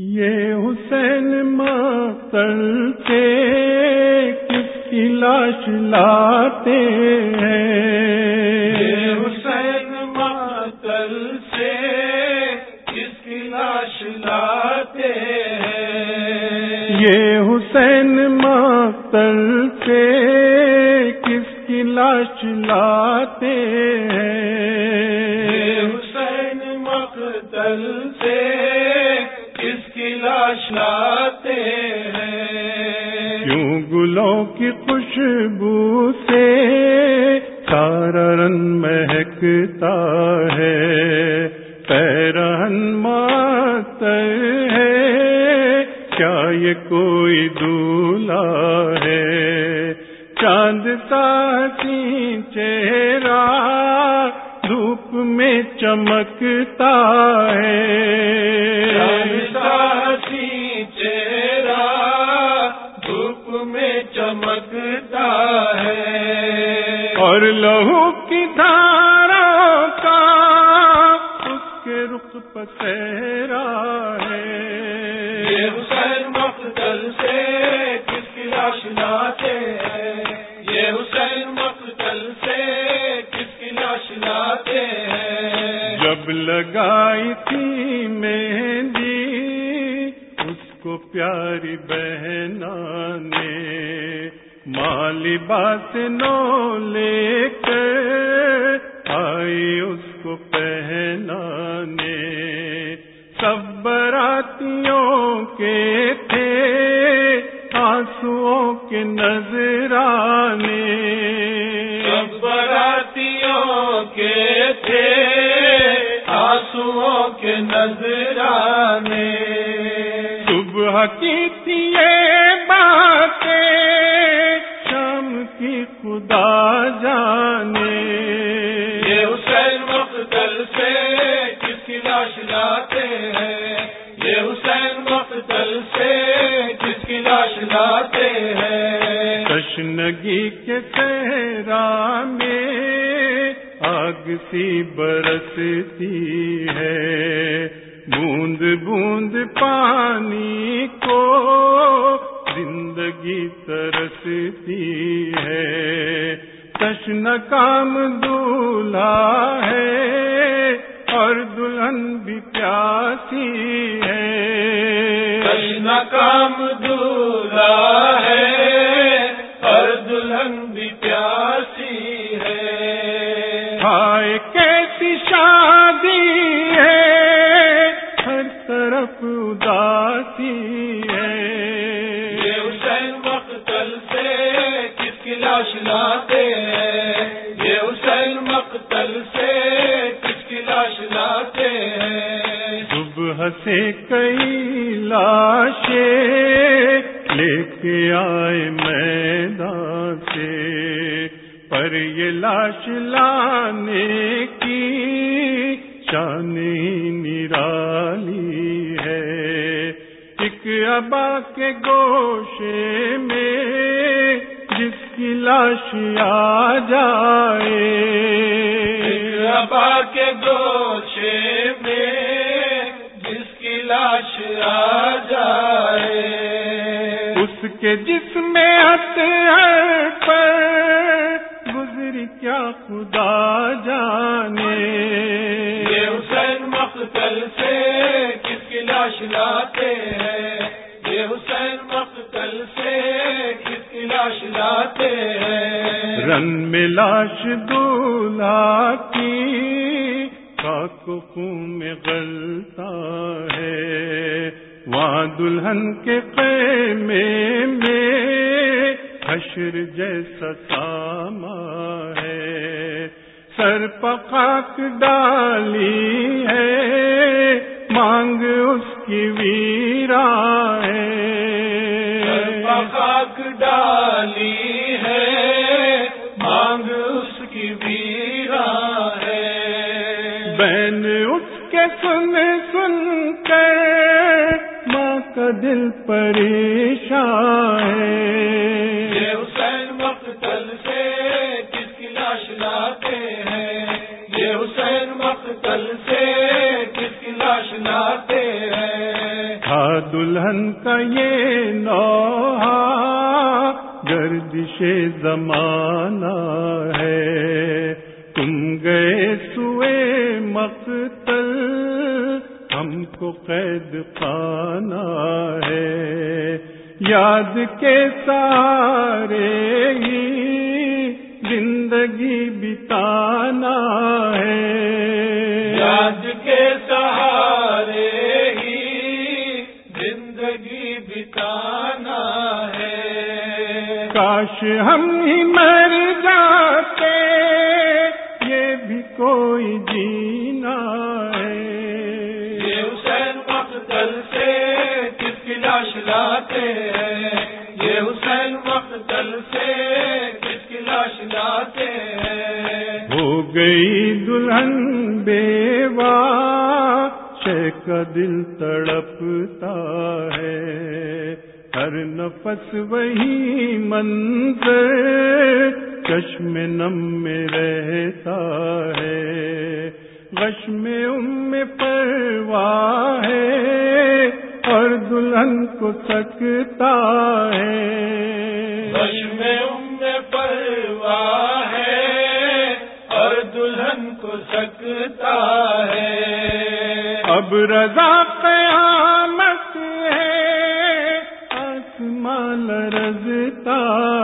یہ حسین مقتل سے کس کی لاش لاتے ہیں؟ یہ حسین مقتل سے کس کی لاش لاتے ہیں؟ یہ حسین مقتل سے کس کی لاش لاتے ہیں؟ یہ حسین مقتل سے کس کی لاش لاتے ہیں؟ کیوں گلوں کی خوشبو سے سارا رن مہکتا ہے، پیرہن معطر ہے، کیا یہ کوئی دولہا ہے؟ چاند سا حسین چہرہ دھوپ میں چمکتا ہے، چاند سا حسین چہرہ دھوپ میں چمکتا ہے، اور لہو کی دھاروں کا اس کے رخ پر صحرا ہے۔ یہ حسین مقتل سے کس کی لاش لاتے ہیں؟ یہ حسین مقتل سے کس کی لاش لاتے ہیں؟ جب لگائی تھی مہندی اس کو پیاری بہنا نے، ماں لباس نو لے کر آئی اس کو پہنانے، سب براتیوں کے تھے آنسوؤں کے نذرانے، سب براتیوں کے تھے آنسوؤں کے نذرانے، صبح کی تھی یہ باتیں شام کی خدا جانے۔ یہ حسین مقتل سے کس کی لاش لاتے ہیں؟ یہ حسین مقتل سے کس کی لاش لاتے ہیں؟ تشنگی کے صحرا میں آگ سی برستی ہے، بوند بوند پانی کو زندگی ترستی ہے، تشنہ کام دولہا ہے اور دلہن بھی پیاسی ہے، تشنہ کام دولہا ہے اور دلہن بھی پیاسی ہے، ہائے کیسی شادی ہے ہر طرف اداسی ہے۔ یہ حسین مقتل سے کس کی لاش لاتے ہیں؟ یہ حسین مقتل سے کس کی لاش لاتے ہیں؟ صبح سے کئی لاشیں لے کے آئے میدان سے، پر یہ لاش لانے کی شان ہی نرالی ہے، ایک ابا کے گوشے میں جس کی لاش آ جائے، ایک ابا کے گوشے میں جس کی لاش آ جائے، اس کے جسم اطہر پر گزری کیا خدا جانے۔ یہ حسین مقتل سے کس کی لاش لاتے ہیں؟ یہ حسین مقتل سے کس کی لاش لاتے ہیں؟ رن میں لاش دولہا کی خاک و خون میں غلتا ہے، وہاں دلہن کے خیمے میں حشر جیسا ساما ہے، سر پہ خاک ڈالی ہے مانگ اس کی ویرا ہے، سر پہ خاک ڈالی ہے مانگ اس کی ویرا ہے، بہن اس کے سن سن کر ماں کا دل پریشان ہے۔ یہ حسین مقتل سے کس کی لاش لاتے ہیں؟ یہ حسین مقتل سے کس کی لاش لاتے ہیں؟ دلہن کا یہ نوحہ گردش زمانہ ہے، تم گئے سوئے مقتل، ہم کو قید خانہ ہے، یاد کے سارے ہی زندگی بتانا ہے، یاد کے سہارے ہی زندگی بتانا ہے، کاش ہم ہی مر جاتے، یہ بھی کوئی جینا ہے، یہ حسین مقتل سے کس کی لاش لاتے ہیں، یہ حسین مقتل سے کس کی لاش لاتے ہیں، ہو گئی دلہن بیوہ، شیخ کا دل تڑپتا ہے، ہر نفس وہی منظر چشم نم میں رہتا ہے، غش میں پرواہ ہے اور دلہن کو سکتا ہے، غش میں پرواہ ہے اور دلہن کو سکتا ہے، اب رضا قیامت ہے، آسمان لرزتا